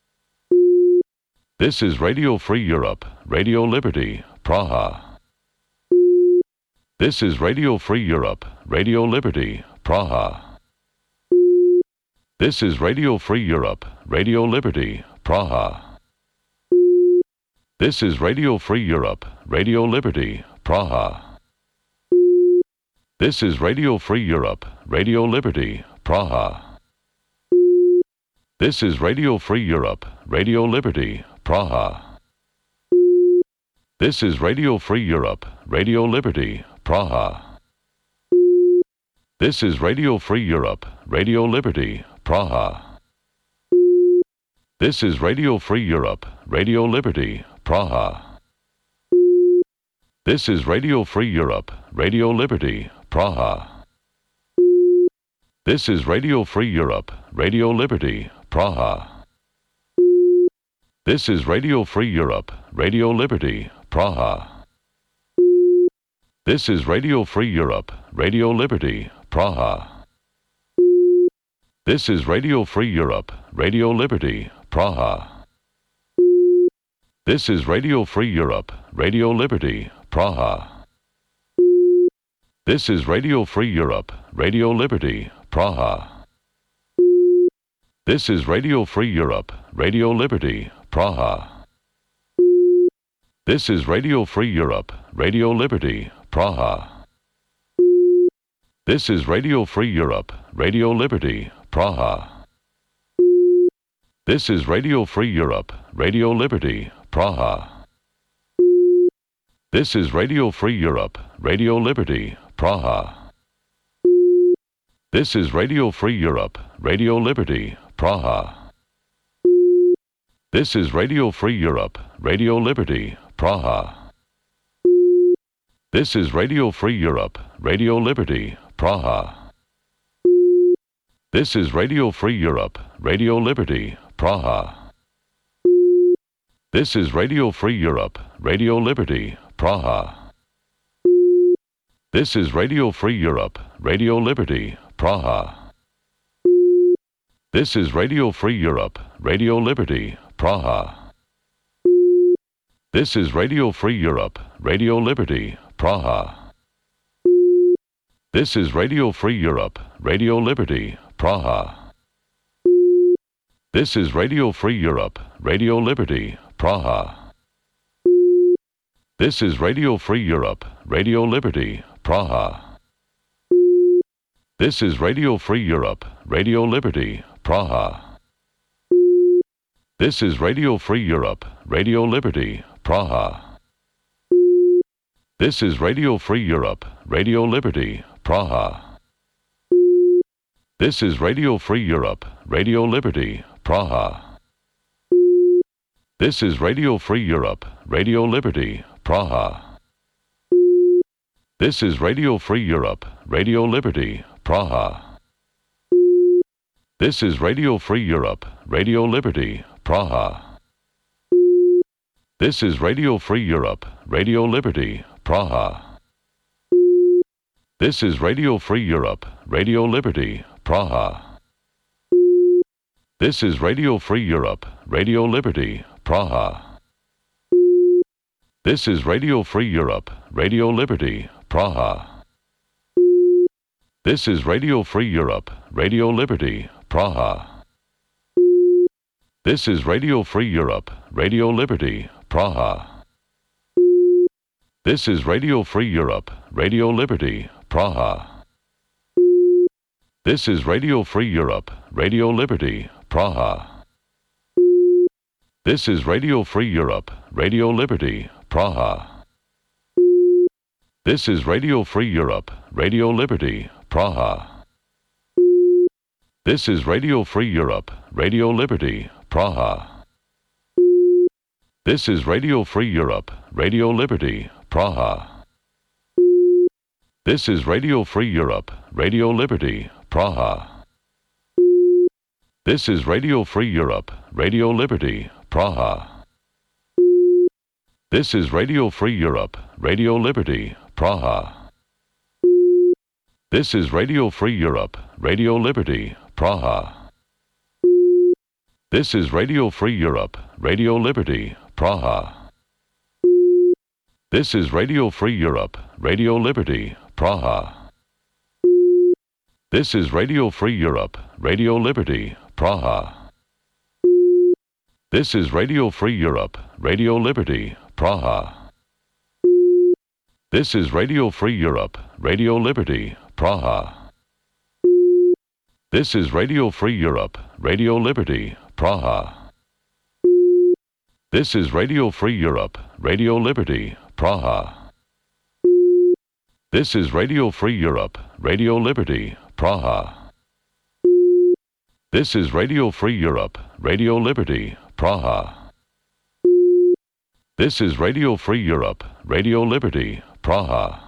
This is Radio Free Europe, Radio Liberty, Praha. This is Radio Free Europe, Radio Liberty, Praha. This is Radio Free Europe, Radio Liberty, Praha. This is Radio Free Europe, Radio Liberty, Praha. This is Radio Free Europe, Radio Liberty, Praha. This is Radio Free Europe, Radio Liberty, Praha. This is Radio Free Europe, Radio Liberty, Praha. This is Radio Free Europe, Radio Liberty, Praha. This is Radio Free Europe, Radio Liberty, Praha. This is Radio Free Europe, Radio Liberty, Praha. This is Radio Free Europe, Radio Liberty, Praha. This is Radio Free Europe, Radio Liberty, Praha. This is Radio Free Europe, Radio Liberty, Praha. This is Radio Free Europe, Radio Liberty, Praha. This is Radio Free Europe, Radio Liberty, Praha. This is Radio Free Europe, Radio Liberty, Praha. This is Radio Free Europe, Radio Liberty, Praha. This is Radio Free Europe, Radio Liberty, Praha. This is Radio Free Europe, Radio Liberty, Praha. This is Radio Free Europe, Radio Liberty, Praha. This is Radio Free Europe, Radio Liberty, Praha. This is Radio Free Europe, Radio Liberty, Praha. This is Radio Free Europe, Radio Liberty, Praha. This is Radio Free Europe, Radio Liberty, Praha. This is Radio Free Europe, Radio Liberty, Praha. This is Radio Free Europe, Radio Liberty, Praha. This is Radio Free Europe, Radio Liberty, Praha. This is Radio Free Europe, Radio Liberty, Praha. This is Radio Free Europe, Radio Liberty, Praha. This is Radio Free Europe, Radio Liberty, Praha. This is Radio Free Europe, Radio Liberty, Praha. This is Radio Free Europe, Radio Liberty, Praha. This is Radio Free Europe, Radio Liberty, Praha. This is Radio Free Europe, Radio Liberty, Praha. This is Radio Free Europe, Radio Liberty, Praha. This is Radio Free Europe, Radio Liberty, Praha. This is Radio Free Europe, Radio Liberty, Praha. This is Radio Free Europe, Radio Liberty, Praha. This is Radio Free Europe, Radio Liberty, Praha. This is Radio Free Europe, Radio Liberty, Praha. This is Radio Free Europe, Radio Liberty, Praha. This is Radio Free Europe, Radio Liberty, Praha. This is Radio Free Europe, Radio Liberty, Praha. This is Radio Free Europe, Radio Liberty, Praha. This is Radio Free Europe, Radio Liberty, Praha. This is Radio Free Europe, Radio Liberty, Praha. This is Radio Free Europe, Radio Liberty, Praha. This is Radio Free Europe, Radio Liberty, Praha. This is Radio Free Europe, Radio Liberty, Praha. This is Radio Free Europe, Radio Liberty, Praha. This is Radio Free Europe, Radio Liberty, Praha. This is Radio Free Europe, Radio Liberty, Praha. This is Radio Free Europe, Radio Liberty, Praha. This is Radio Free Europe, Radio Liberty, Praha. This is Radio Free Europe, Radio Liberty, Praha. This is Radio Free Europe, Radio Liberty, Praha. This is Radio Free Europe, Radio Liberty, Praha. This is Radio Free Europe, Radio Liberty, Praha. This is Radio Free Europe, Radio Liberty, Praha. This is Radio Free Europe, Radio Liberty, Praha. This is Radio Free Europe, Radio Liberty, Praha. This is Radio Free Europe, Radio Liberty, Praha. This is Radio Free Europe, Radio Liberty, Praha. This is Radio Free Europe, Radio Liberty, Praha. This is Radio Free Europe, Radio Liberty, Praha.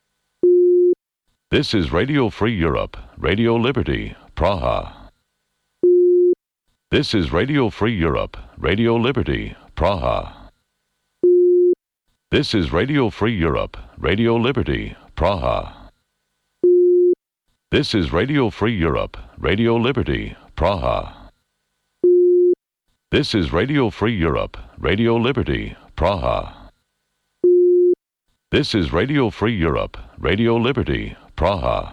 This is Radio Free Europe, Radio Liberty, Praha. This is Radio Free Europe, Radio Liberty, Praha. This is Radio Free Europe, Radio Liberty, Praha. This is Radio Free Europe, Radio Liberty, Praha. This is Radio Free Europe, Radio Liberty, Praha. This is Radio Free Europe, Radio Liberty, Praha.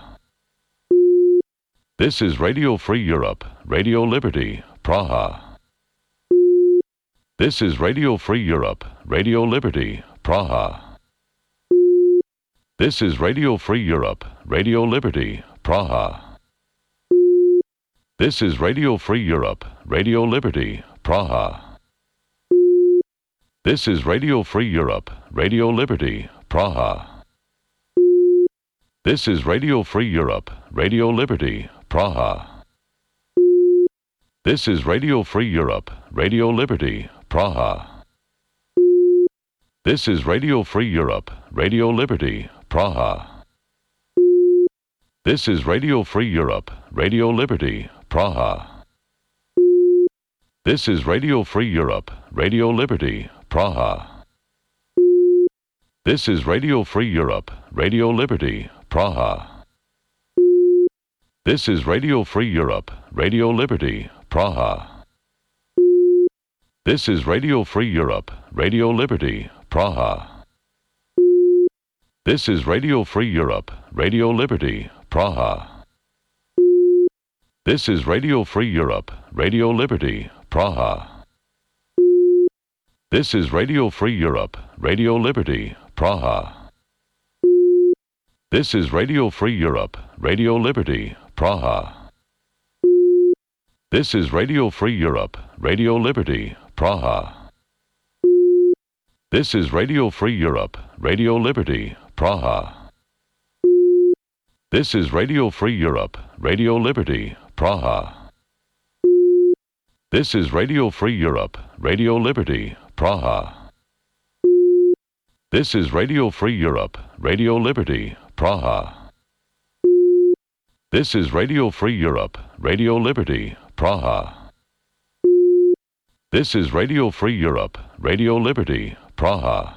This is Radio Free Europe, Radio Liberty, Praha. This is Radio Free Europe, Radio Liberty, Praha. This is Radio Free Europe, Radio Liberty, Praha. This is Radio Free Europe, Radio Liberty, Praha. This is Radio Free Europe, Radio Liberty, Praha. This is Radio Free Europe, Radio Liberty, Praha. This is Radio Free Europe, Radio Liberty, Praha. This is Radio Free Europe, Radio Liberty, Praha. This is Radio Free Europe, Radio Liberty, Praha. This is Radio Free Europe, Radio Liberty, Praha. This is Radio Free Europe, Radio Liberty, Praha. This is Radio Free Europe, Radio Liberty, Praha. This is Radio Free Europe, Radio Liberty, Praha. This is Radio Free Europe, Radio Liberty, Praha. This is Radio Free Europe, Radio Liberty, Praha. This is Radio Free Europe, Radio Liberty, Praha. This is Radio Free Europe, Radio Liberty, Praha. This is Radio Free Europe, Radio Liberty, Praha. This is Radio Free Europe, Radio Liberty, Praha. This is Radio Free Europe, Radio Liberty, Praha. This is Radio Free Europe, Radio Liberty, Praha. This is Radio Free Europe, Radio Liberty, Praha. This is Radio Free Europe, Radio Liberty, Praha. This is Radio Free Europe, Radio Liberty, Praha.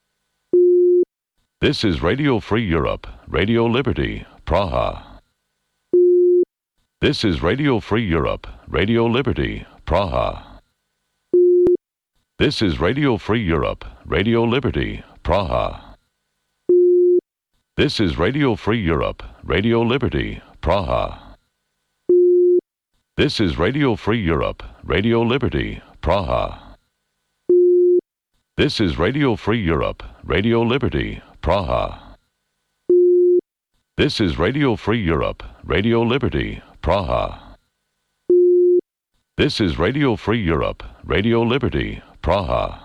This is Radio Free Europe, Radio Liberty, Praha. This is Radio Free Europe, Radio Liberty, Praha. This is Radio Free Europe, Radio Liberty, Praha. This is Radio Free Europe, Radio Liberty, Praha. This is Radio Free Europe, Radio Liberty, Praha. This is Radio Free Europe, Radio Liberty, Praha. This is Radio Free Europe, Radio Liberty, Praha. This is Radio Free Europe, Radio Liberty, Praha.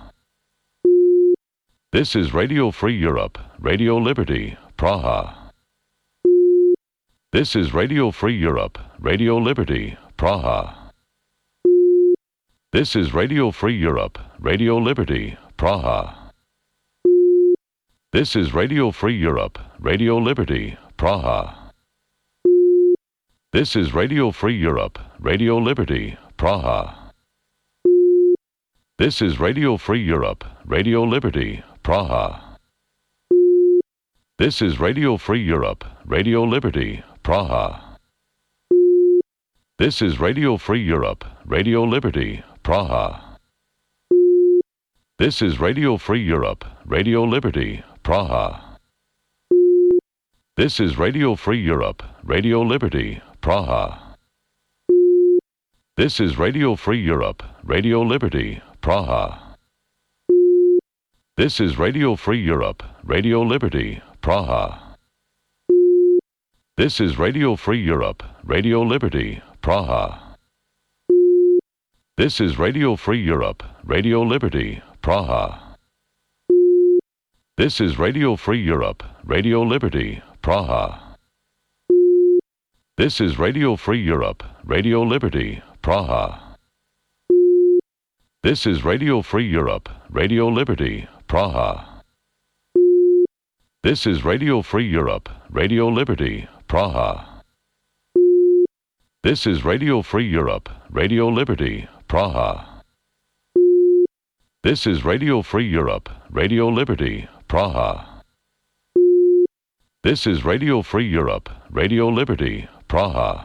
This is Radio Free Europe, Radio Liberty, Praha. This is Radio Free Europe, Radio Liberty, Praha. This is Radio Free Europe, Radio Liberty, Praha. This is Radio Free Europe, Radio Liberty, Praha. This is Radio Free Europe, Radio Liberty, Praha. This is Radio Free Europe, Radio Liberty, Praha. This is Radio Free Europe, Radio Liberty, Praha. This is Radio Free Europe, Radio Liberty, Praha. This is Radio Free Europe, Radio Liberty, Praha. This is Radio Free Europe, Radio Liberty, Praha. This is Radio Free Europe, Radio Liberty, Praha. This is Radio Free Europe, Radio Liberty, Praha. This is Radio Free Europe, Radio Liberty, Praha. This is Radio Free Europe, Radio Liberty, Praha. This is Radio Free Europe, Radio Liberty, Praha. This is Radio Free Europe, Radio Liberty, Praha. This is Radio Free Europe, Radio Liberty, Praha. This is Radio Free Europe, Radio Liberty, Praha. This is Radio Free Europe, Radio Liberty, Praha. This is Radio Free Europe, Radio Liberty, Praha. This is Radio Free Europe, Radio Liberty, Praha.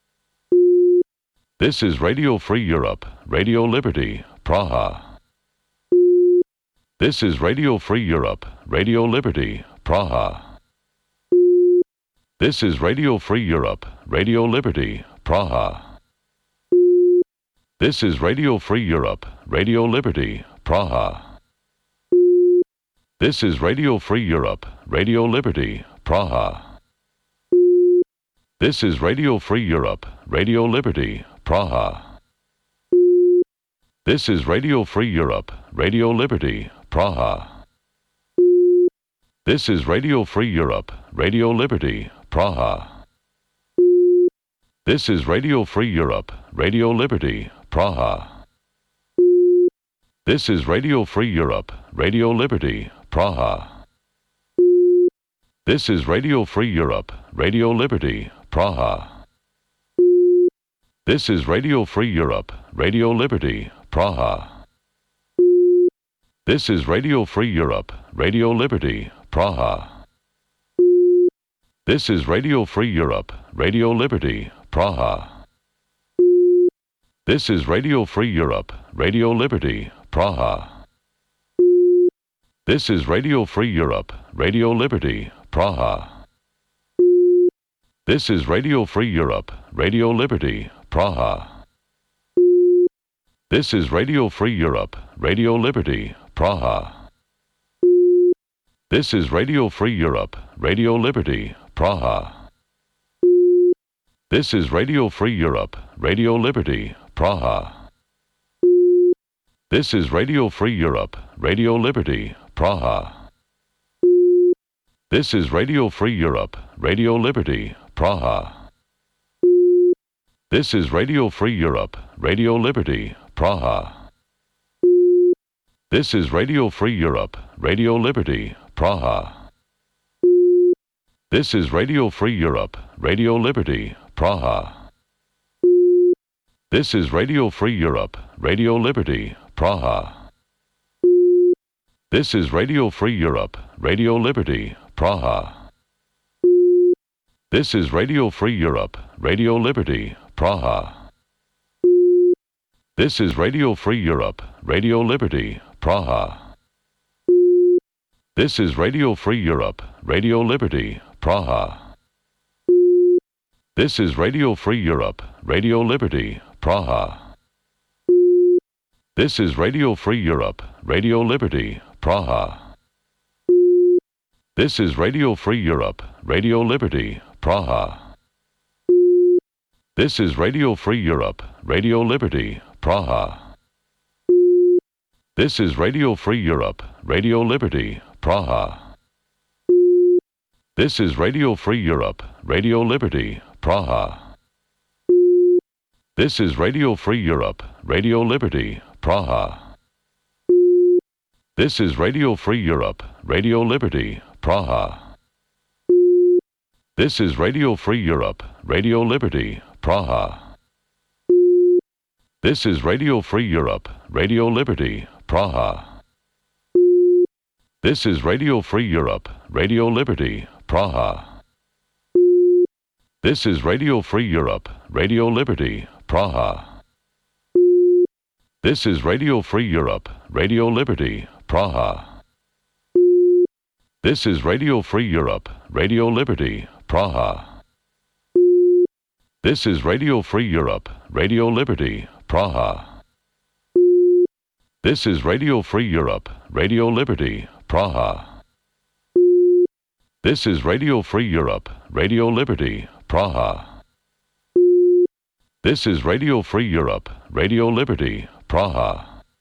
This is Radio Free Europe, Radio Liberty, Praha. This is Radio Free Europe, Radio Liberty, Praha. This is Radio Free Europe, Radio Liberty, Praha. This is Radio Free Europe, Radio Liberty, Praha. This is Radio Free Europe, Radio Liberty, Praha. This is Radio Free Europe, Radio Liberty, Praha. This is Radio Free Europe, Radio Liberty, Praha. This is Radio Free Europe, Radio Liberty, Praha. This is Radio Free Europe, Radio Liberty, Praha. This is Radio Free Europe, Radio Liberty, Praha. This is Radio Free Europe, Radio Liberty, Praha. This is Radio Free Europe, Radio Liberty, Praha. This is Radio Free Europe, Radio Liberty, Praha. This is Radio Free Europe, Radio Liberty, Praha. This is Radio Free Europe, Radio Liberty, Praha. This is Radio Free Europe, Radio Liberty, Praha. This is Radio Free Europe, Radio Liberty, Praha. This is Radio Free Europe, Radio Liberty, Praha. This is Radio Free Europe, Radio Liberty, Praha. This is Radio Free Europe, Radio Liberty, Praha. This is Radio Free Europe, Radio Liberty, Praha. This is Radio Free Europe, Radio Liberty, Praha. This is Radio Free Europe, Radio Liberty, Praha. This is Radio Free Europe, Radio Liberty, Praha. This is Radio Free Europe, Radio Liberty, Praha. This is Radio Free Europe, Radio Liberty, Praha. This is Radio Free Europe, Radio Liberty, Praha. This is Radio Free Europe, Radio Liberty, Praha. This is Radio Free Europe, Radio Liberty, Praha. This is Radio Free Europe, Radio Liberty, Praha. This is Radio Free Europe, Radio Liberty, Praha. This is Radio Free Europe, Radio Liberty, Praha. This is Radio Free Europe, Radio Liberty, Praha. This is Radio Free Europe, Radio Liberty, Praha. This is Radio Free Europe, Radio Liberty, Praha. This is Radio Free Europe, Radio Liberty, Praha. This is Radio Free Europe, Radio Liberty, Praha. This is Radio Free Europe, Radio Liberty, Praha. This is Radio Free Europe, Radio Liberty, Praha. This is Radio Free Europe, Radio Liberty, Praha. This is Radio Free Europe, Radio Liberty, Praha. This is Radio Free Europe, Radio Liberty, Praha. This is Radio Free Europe, Radio Liberty, Praha. This is Radio Free Europe, Radio Liberty, Praha. This is Radio Free Europe, Radio Liberty, Praha. This is Radio Free Europe, Radio Liberty, Praha. This is Radio Free Europe, Radio Liberty, Praha. This is Radio Free Europe, Radio Liberty, Praha.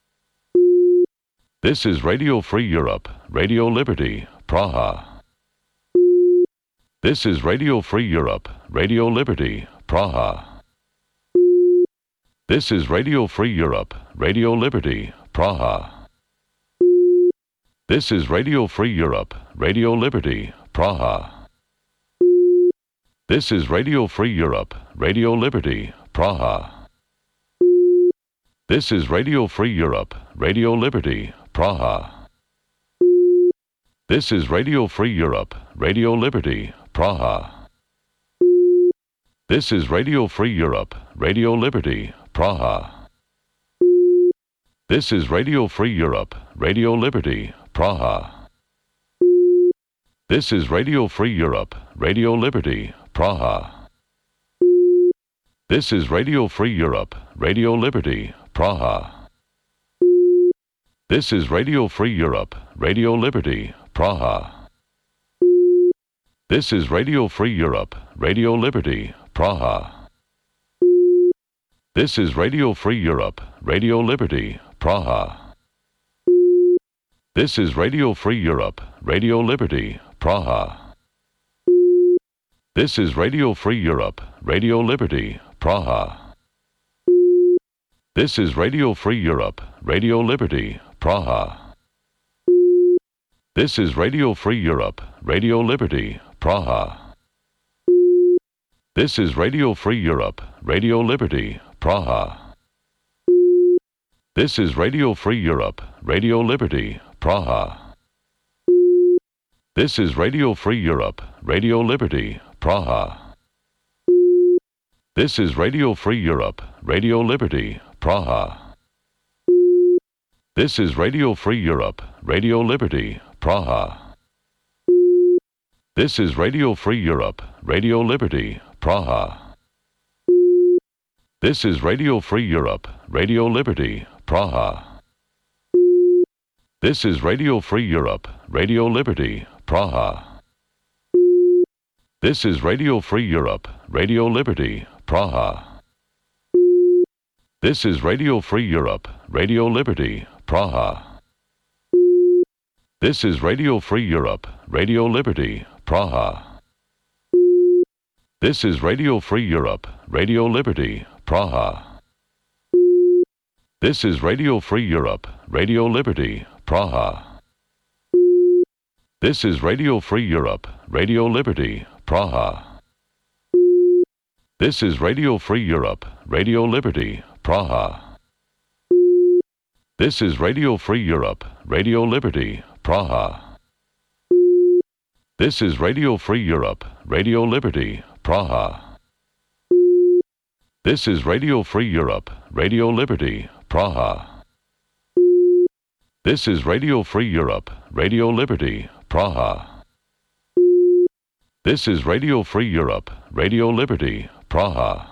This is Radio Free Europe, Radio Liberty, Praha. This is Radio Free Europe, Radio Liberty, Praha. This is Radio Free Europe, Radio Liberty, Praha. This is Radio Free Europe, Radio Liberty, Praha. This is Radio Free Europe, Radio Liberty, Praha. This is Radio Free Europe, Radio Liberty, Praha. This is Radio Free Europe, Radio Liberty, Praha. This is Radio Free Europe, Radio Liberty, Praha. This is Radio Free Europe, Radio Liberty, Praha. This is Radio Free Europe, Radio Liberty, Praha. This is Radio Free Europe, Radio Liberty, Praha. This is Radio Free Europe, Radio Liberty, Praha. This is Radio Free Europe, Radio Liberty, Praha. This is Radio Free Europe, Radio Liberty, Praha. This is Radio Free Europe, Radio Liberty, Praha. This is Radio Free Europe, Radio Liberty, Praha. This is Radio Free Europe, Radio Liberty, Praha. This is Radio Free Europe, Radio Liberty, Praha. This is Radio Free Europe, Radio Liberty, Praha. This is Radio Free Europe, Radio Liberty, Praha. This is Radio Free Europe, Radio Liberty, Praha. This is Radio Free Europe, Radio Liberty, Praha. This is Radio Free Europe, Radio Liberty, Praha. This is Radio Free Europe, Radio Liberty, Praha. This is Radio Free Europe, Radio Liberty, Praha. This is Radio Free Europe, Radio Liberty, Praha. This is Radio Free Europe, Radio Liberty, Praha. This is Radio Free Europe, Radio Liberty, Praha. This is Radio Free Europe, Radio Liberty, Praha. This is Radio Free Europe, Radio Liberty, Praha. This is Radio Free Europe, Radio Liberty, Praha. This is Radio Free Europe, Radio Liberty, Praha. This is Radio Free Europe, Radio Liberty, Praha. This is Radio Free Europe, Radio Liberty, Praha. This is Radio Free Europe, Radio Liberty, Praha. This is Radio Free Europe, Radio Liberty, Praha. This is Radio Free Europe, Radio Liberty, Praha. This is Radio Free Europe, Radio Liberty, Praha.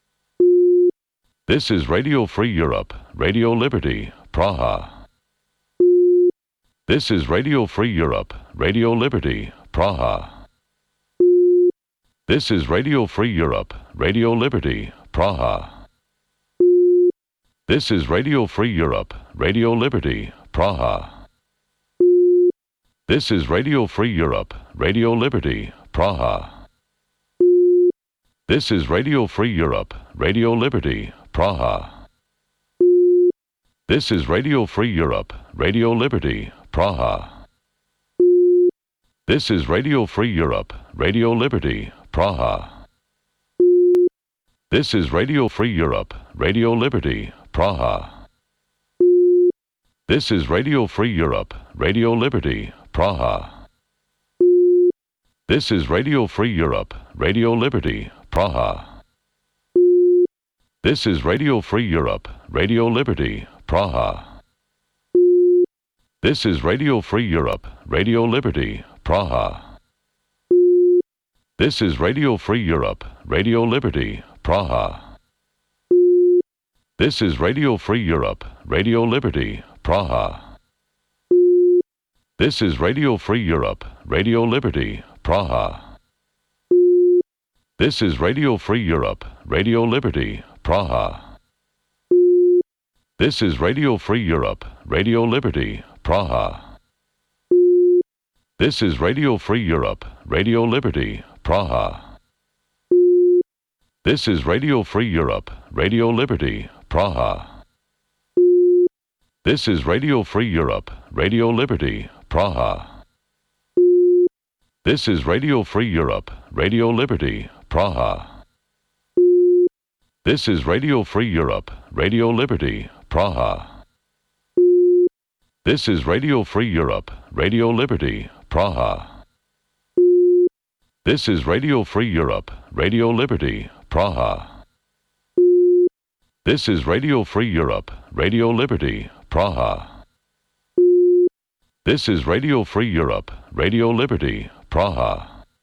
This is Radio Free Europe, Radio Liberty, Praha. This is Radio Free Europe, Radio Liberty, Praha. This is Radio Free Europe, Radio Liberty, Praha. This is Radio Free Europe, Radio Liberty, Praha. This is Radio Free Europe, Radio Liberty, Praha. This is Radio Free Europe, Radio Liberty, Praha. This is Radio Free Europe, Radio Liberty, Praha. This is Radio Free Europe, Radio Liberty, Praha. This is Radio Free Europe, Radio Liberty, Praha. This is Radio Free Europe, Radio Liberty, Praha. This is Radio Free Europe, Radio Liberty, Praha. This is Radio Free Europe, Radio Liberty, Praha. This is Radio Free Europe, Radio Liberty, Praha. This is Radio Free Europe, Radio Liberty, Praha. This is Radio Free Europe, Radio Liberty, Praha. This is Radio Free Europe, Radio Liberty, Praha. This is Radio Free Europe, Radio Liberty, Praha. This is Radio Free Europe, Radio Liberty, Praha. This is Radio Free Europe, Radio Liberty, Praha. This is Radio Free Europe, Radio Liberty, Praha. This is Radio Free Europe, Radio Liberty, Praha. This is Radio Free Europe, Radio Liberty, Praha. This is Radio Free Europe, Radio Liberty, Praha. This is Radio Free Europe, Radio Liberty, Praha. This is Radio Free Europe, Radio Liberty, Praha. This is Radio Free Europe, Radio Liberty, Praha. This is Radio Free Europe, Radio Liberty, Praha.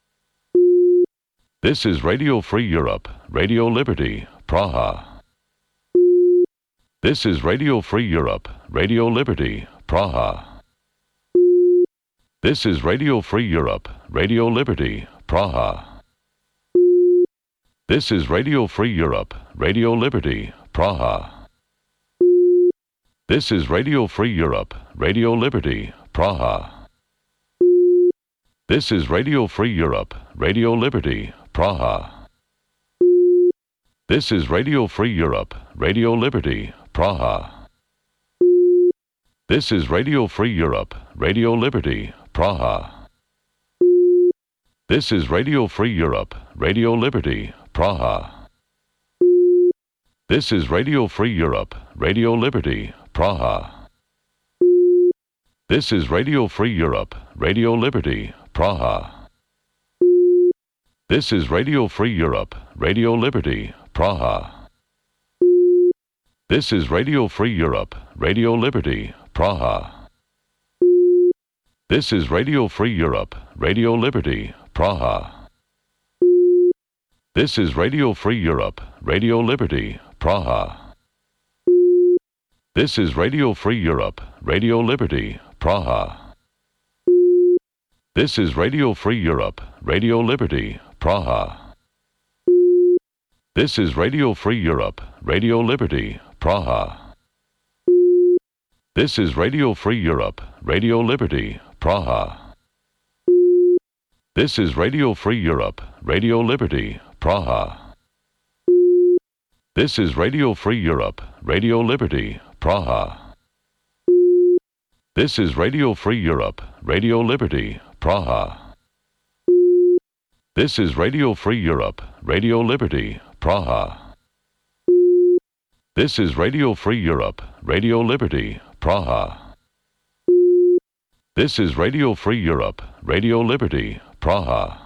This is Radio Free Europe, Radio Liberty, Praha. This is Radio Free Europe, Radio Liberty, Praha. This is Radio Free Europe, Radio Liberty, Praha. This is Radio Free Europe, Radio Liberty, Praha. This is Radio Free Europe, Radio Liberty, Praha. This is Radio Free Europe, Radio Liberty, Praha. This is Radio Free Europe, Radio Liberty, Praha. This is Radio Free Europe, Radio Liberty, Praha. This is Radio Free Europe, Radio Liberty, Praha. This is Radio Free Europe, Radio Liberty, Praha. This is Radio Free Europe, Radio Liberty, Praha. This is Radio Free Europe, Radio Liberty, Praha. This is Radio Free Europe, Radio Liberty, Praha. This is Radio Free Europe, Radio Liberty, Praha. This is Radio Free Europe, Radio Liberty, Praha. This is Radio Free Europe, Radio Liberty, Praha. This is Radio Free Europe, Radio Liberty, Praha. This is Radio Free Europe, Radio Liberty, Praha. This is Radio Free Europe, Radio Liberty, Praha. This is Radio Free Europe, Radio Liberty, Praha. This is Radio Free Europe, Radio Liberty, Praha. This is Radio Free Europe, Radio Liberty, Praha. This is Radio Free Europe, Radio Liberty, Praha. This is Radio Free Europe, Radio Liberty, Praha. This is Radio Free Europe, Radio Liberty, Praha.